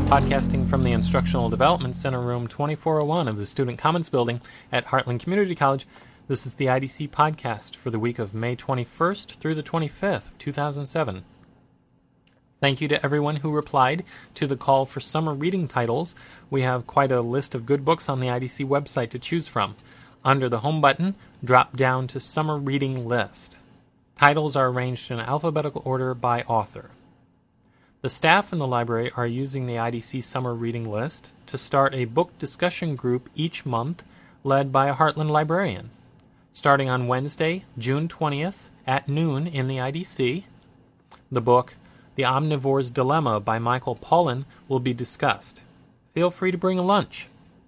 podcasting from the Instructional Development Center, room 2401 of the Student Commons Building at Heartland Community College. This is the IDC podcast for the week of May 21st through the 25th, 2007. Thank you to everyone who replied to the call for summer reading titles. We have quite a list of good books on the IDC website to choose from. Under the Home button, drop down to Summer Reading List. Titles are arranged in alphabetical order by author. The staff in the library are using the IDC Summer Reading List to start a book discussion group each month led by a Heartland librarian. Starting on Wednesday, June 20th at noon in the IDC, the book The Omnivore's Dilemma by Michael Pollan will be discussed. Feel free to bring a lunch.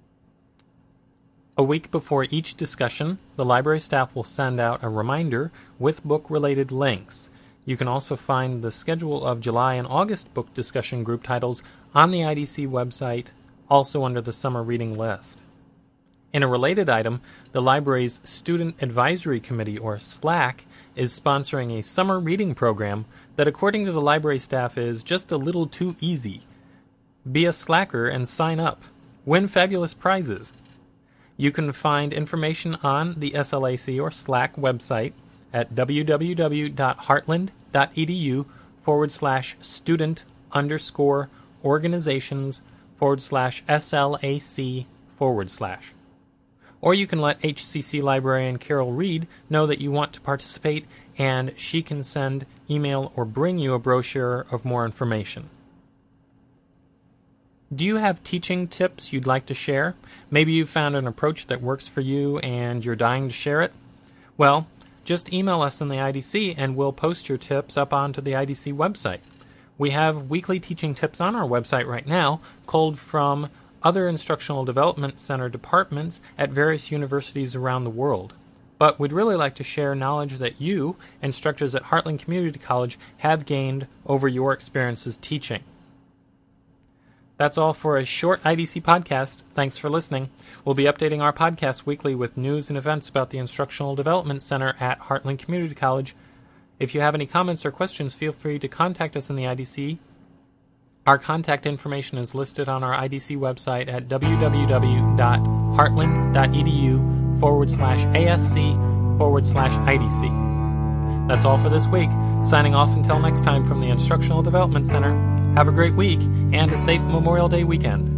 A week before each discussion, the library staff will send out a reminder with book-related links. You can also find the schedule of July and August book discussion group titles on the IDC website, also under the Summer Reading List. In a related item, the library's Student Advisory Committee, or SLAC, is sponsoring a summer reading program that, according to the library staff, is just a little too easy. Be a slacker and sign up. Win fabulous prizes. You can find information on the SLAC or SLAC website at www.heartland.edu/student_organizations/SLAC/. Or you can let HCC librarian Carol Reed know that you want to participate, and she can send, email, or bring you a brochure of more information. Do you have teaching tips you'd like to share? Maybe you found an approach that works for you and you're dying to share it? Well, just email us in the IDC and we'll post your tips up onto the IDC website. We have weekly teaching tips on our website right now, culled from other Instructional Development Center departments at various universities around the world. But we'd really like to share knowledge that you, instructors at Heartland Community College, have gained over your experiences teaching. That's all for a short IDC podcast. Thanks for listening. We'll be updating our podcast weekly with news and events about the Instructional Development Center at Heartland Community College. If you have any comments or questions, feel free to contact us in the IDC. Our contact information is listed on our IDC website at www.heartland.edu/ASC/IDC. That's all for this week. Signing off until next time from the Instructional Development Center. Have a great week and a safe Memorial Day weekend.